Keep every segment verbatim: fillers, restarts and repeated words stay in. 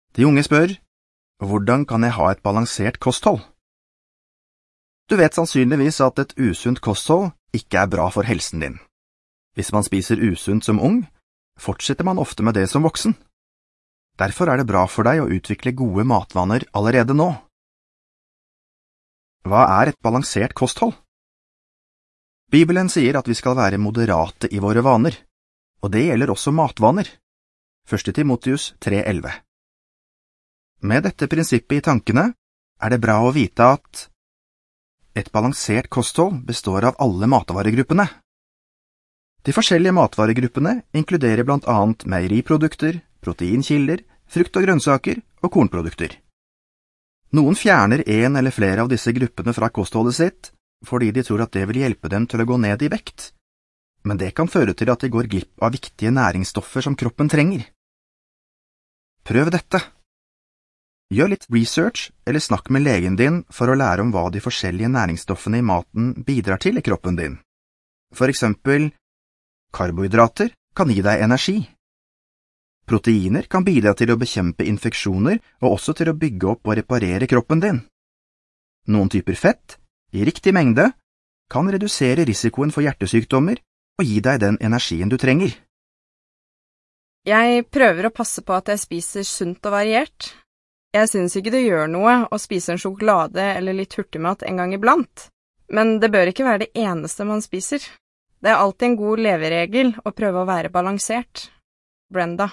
De unge spør, hvordan kan jeg ha et balansert kosthold? Du vet sannsynligvis at et usunt kosthold ikke er bra for helsen din. Hvis man spiser usunt som ung, fortsetter man ofte med det som voksen. Derfor er det bra for deg å utvikle gode matvaner allerede nå. Hva er et balansert kosthold? Bibelen sier at vi skal være moderate i våre vaner, og det gjelder også matvaner. første Timoteus tre elleve. Med dette prinsippet i tankene er det bra å vite at et balansert kosthold består av alle matvaregruppene. De forskjellige matvaregruppene inkluderer blant annet meieriprodukter, proteinkilder, frukt og grønnsaker og kornprodukter. Noen fjerner en eller flere av disse gruppene fra kostholdet sitt fordi de tror at det vil hjelpe dem til å gå ned i vekt, men det kan føre til at de går glipp av viktige næringsstoffer som kroppen trenger. Prøv dette. Gjør litt research eller snakk med legen din for å lære om hva de forskjellige næringsstoffene i maten bidrar til i kroppen din. For eksempel, karbohydrater kan gi deg energi. Proteiner kan bidra til å bekjempe infeksjoner og også til å bygge opp og reparere kroppen din. Noen typer fett, i riktig mengde, kan redusere risikoen for hjertesykdommer og gi deg den energien du trenger. Jeg prøver å passe på at jeg spiser sunt og variert. Jeg synes ikke det gjør noe å spise en sjokolade eller litt hurtigmat en gang iblant, men det bør ikke være det eneste man spiser. Det er alltid en god leveregel å prøve å være balansert. Brenda.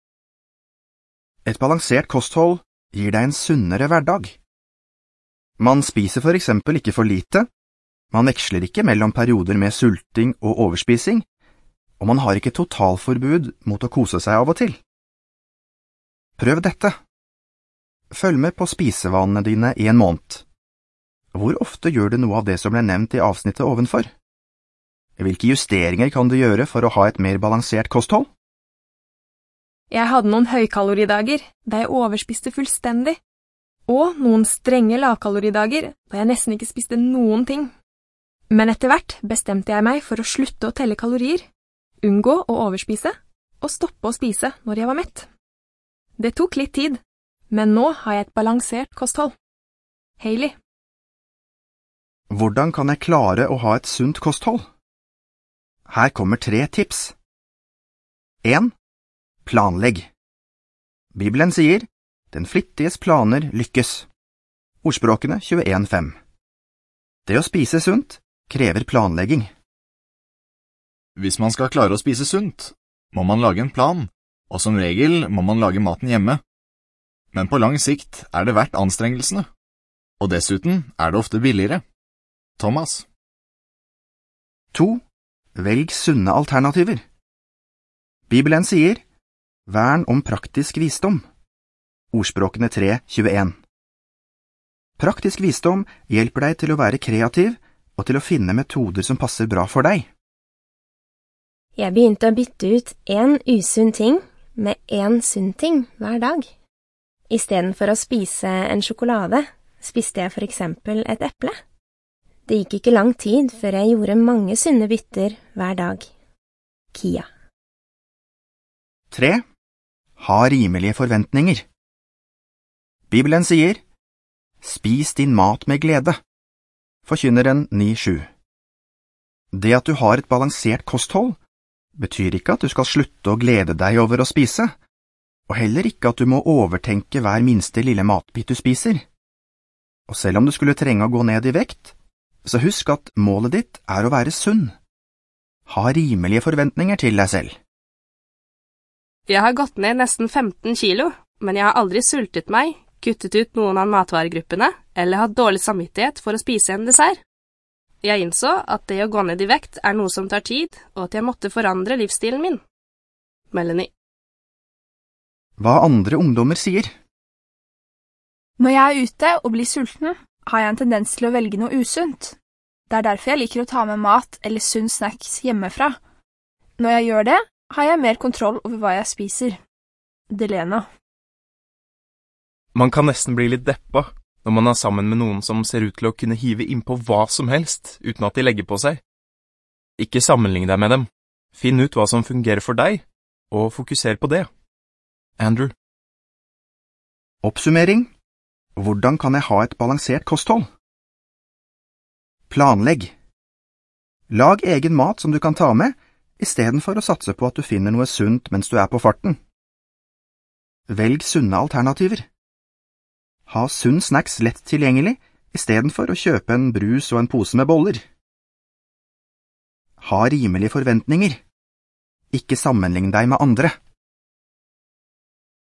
Et balansert kosthold gir deg en sunnere hverdag. Man spiser for eksempel ikke for lite, man veksler ikke mellom perioder med sulting og overspising, og man har ikke totalforbud mot å kose seg av og til. Prøv dette. Følg med på spisevanene dine i en måned. Hvor ofte gjør du noe av det som ble nevnt i avsnittet ovenfor? Hvilke justeringer kan du gjøre for å ha et mer balansert kosthold? Jeg hadde noen høykaloridager da jeg overspiste fullstendig, og noen strenge lavkaloridager da jeg nesten ikke spiste noen ting. Men etter hvert bestemte jeg meg for å slutte å telle kalorier, unngå å overspise og stoppe å spise når jeg var mett. Det tok litt tid, men nå har jeg et balansert kosthold. Hailey. Hvordan kan jeg klare å ha et sunt kosthold? Her kommer tre tips. en. Planlegg. Bibelen sier, den flittiges planer lykkes. Ordspråkene tjueen fem. Det å spise sunt krever planlegging. Hvis man skal klare å spise sunt, må man lage en plan, og som regel må man lage maten hjemme. Men på lang sikt er det verdt anstrengelsene, og dessuten er det ofte billigere. Thomas. to. Velg sunne alternativer. Bibelen sier, vern om praktisk visdom. Ordspråkene tre tjueen. Praktisk visdom hjelper deg til å være kreativ og til å finne metoder som passer bra for deg. Jeg begynte å bytte ut en usunn ting med en sunn ting hver dag. I stedet for å spise en sjokolade, spiste jeg for eksempel et eple. Det gikk ikke lang tid før jeg gjorde mange sunne bytter hver dag. Kia. tre. Ha rimelige forventninger. Bibelen sier, spis din mat med glede. Forkynneren ni sju. Det at du har et balansert kosthold, betyr ikke at du skal slutte å glede deg over å spise, og heller ikke at du må overtenke hver minste lille matbit du spiser. Og selv om du skulle trenge å gå ned i vekt, så husk at målet ditt er å være sunn. Ha rimelige forventninger til deg selv. Jeg har gått ned nesten femten kilo, men jeg har aldri sultet meg, kuttet ut noen av matvaregruppene, eller hatt dårlig samvittighet for å spise en dessert. Jeg innså at det å gå ned i vekt er noe som tar tid, og at jeg måtte forandre livsstilen min. Melanie. Hva andre ungdommer sier? Når jeg er ute og blir sulten, har jeg en tendens til å velge noe usunt. Det er derfor jeg liker å ta med mat eller sunn snacks hjemmefra. Når jeg gjør det, har jeg mer kontroll over hva jeg spiser. Delena. Man kan nesten bli litt deppa når man er sammen med noen som ser ut til å kunne hive innpå hva som helst uten at de legger på seg. Ikke sammenlign deg med dem. Finn ut hva som fungerer for deg, og fokuser på det. Andrew. Oppsummering. Hvordan kan jeg ha et balansert kosthold? Planlegg. Lag egen mat som du kan ta med, i stedet for å satse på at du finner noe sunt mens du er på farten. Velg sunne alternativer. Ha sunn snacks lett tilgjengelig, i stedet for å kjøpe en brus og en pose med boller. Ha rimelige forventninger. Ikke sammenlign deg med andre.